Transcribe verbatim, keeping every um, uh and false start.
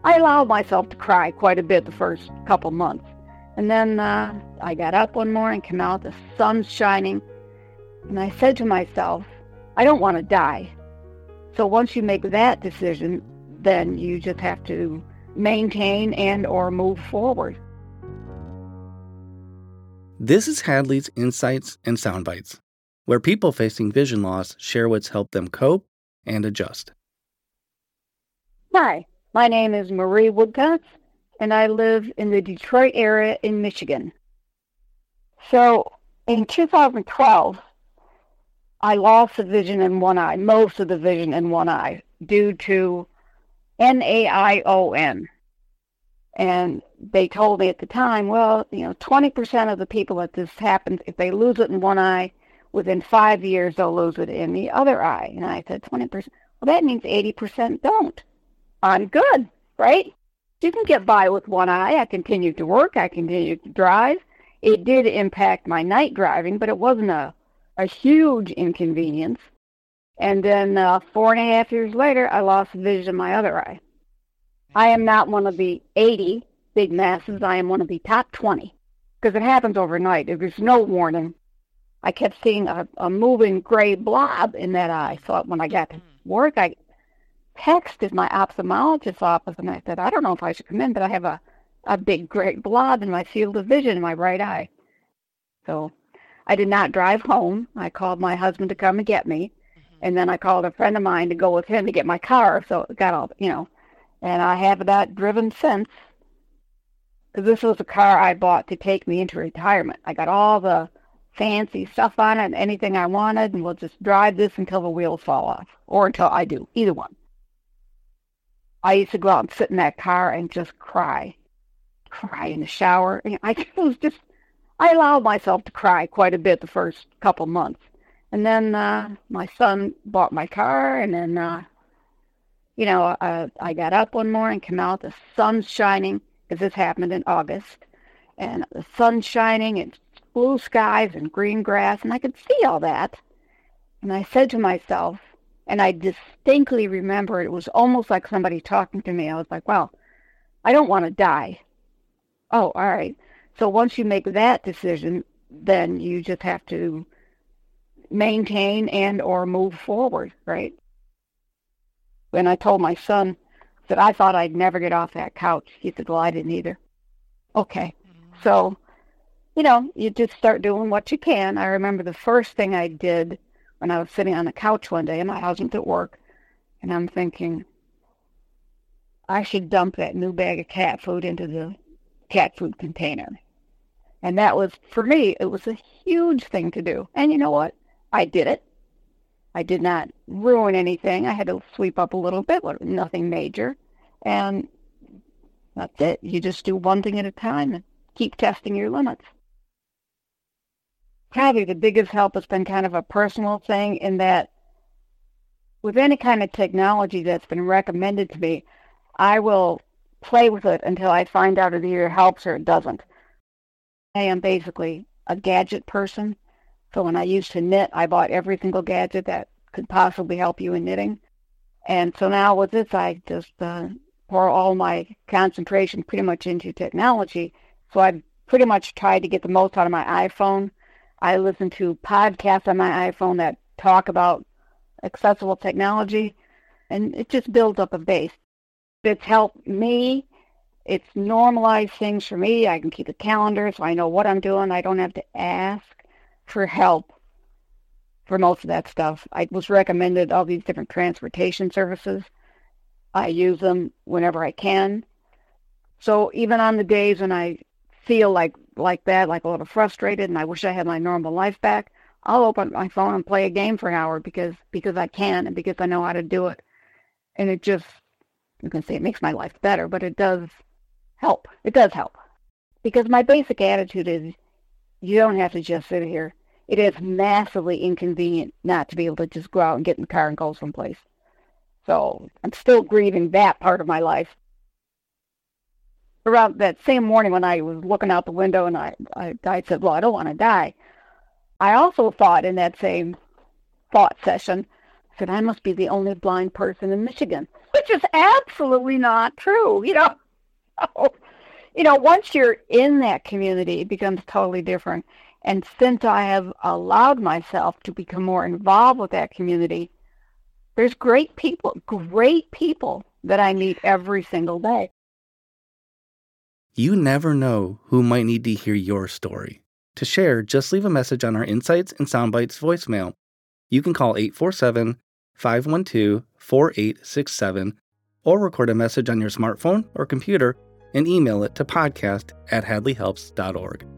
I allowed myself to cry quite a bit the first couple months. And then uh, I got up one morning, came out, the sun's shining, and I said to myself, I don't want to die. So once you make that decision, then you just have to maintain and or move forward. This is Hadley's Insights and Soundbites, where people facing vision loss share what's helped them cope and adjust. Hi, my name is Marie Woodcott, and I live in the Detroit area in Michigan. So in two thousand twelve, I lost the vision in one eye, most of the vision in one eye, due to N A I O N. And they told me at the time, well, you know, twenty percent of the people that this happens, if they lose it in one eye, within five years they'll lose it in the other eye. And I said, twenty percent? Well, that means eighty percent don't. I'm good, right? You can get by with one eye. I continued to work. I continued to drive. It did impact my night driving, but it wasn't a, a huge inconvenience. And then uh, four and a half years later, I lost vision in my other eye. I am not one of the eighty big masses. I am one of the top twenty, because it happens overnight. There's no warning. I kept seeing a, a moving gray blob in that eye. So when I got to work, I texted my ophthalmologist's office, and I said, I don't know if I should come in, but I have a, a big gray blob in my field of vision in my right eye. So I did not drive home. I called my husband to come and get me, and then I called a friend of mine to go with him to get my car. So it got all, you know, and I have not driven since, because this was a car I bought to take me into retirement. I got all the fancy stuff on it and anything I wanted, and we'll just drive this until the wheels fall off, or until I do, either one. I used to go out and sit in that car and just cry, cry in the shower. I was just, I allowed myself to cry quite a bit the first couple months. And then uh, my son bought my car, and then, uh, you know, uh, I got up one morning, came out, the sun's shining, because this happened in August, and the sun's shining, and blue skies and green grass, and I could see all that. And I said to myself, and I distinctly remember it was almost like somebody talking to me. I was like, well, I don't want to die. Oh, all right. So once you make that decision, then you just have to maintain and or move forward, right? When I told my son that I thought I'd never get off that couch, he said, well, I didn't either. Okay. So, you know, you just start doing what you can. I remember the first thing I did when I was sitting on the couch one day, and my husband's at work, and I'm thinking, I should dump that new bag of cat food into the cat food container. And that was, for me, it was a huge thing to do. And you know what? I did it. I did not ruin anything. I had to sweep up a little bit, but nothing major. And that's it. You just do one thing at a time and keep testing your limits. Probably the biggest help has been kind of a personal thing, in that with any kind of technology that's been recommended to me, I will play with it until I find out it either helps or it doesn't. I am basically a gadget person. So when I used to knit, I bought every single gadget that could possibly help you in knitting. And so now with this, I just uh, pour all my concentration pretty much into technology. So I've pretty much tried to get the most out of my iPhone. I listen to podcasts on my iPhone that talk about accessible technology, and it just builds up a base. It's helped me. It's normalized things for me. I can keep a calendar so I know what I'm doing. I don't have to ask for help for most of that stuff. I was recommended all these different transportation services. I use them whenever I can. So even on the days when I feel like like that, like a little frustrated, and I wish I had my normal life back, I'll open my phone and play a game for an hour because because I can and because I know how to do it. And it just, you can say it makes my life better, but it does help. It does help. Because my basic attitude is, you don't have to just sit here. It is massively inconvenient not to be able to just go out and get in the car and go someplace. So I'm still grieving that part of my life. Around that same morning when I was looking out the window and I, I, I said, well, I don't want to die, I also thought in that same thought session, I said, I must be the only blind person in Michigan. which is absolutely not true, you know. So, you know, once you're in that community, it becomes totally different. And since I have allowed myself to become more involved with that community, there's great people, great people that I meet every single day. You never know who might need to hear your story. To share, just leave a message on our Insights and Soundbites voicemail. You can call eight four seven, five one two, four eight six seven or record a message on your smartphone or computer and email it to podcast at hadley helps dot org.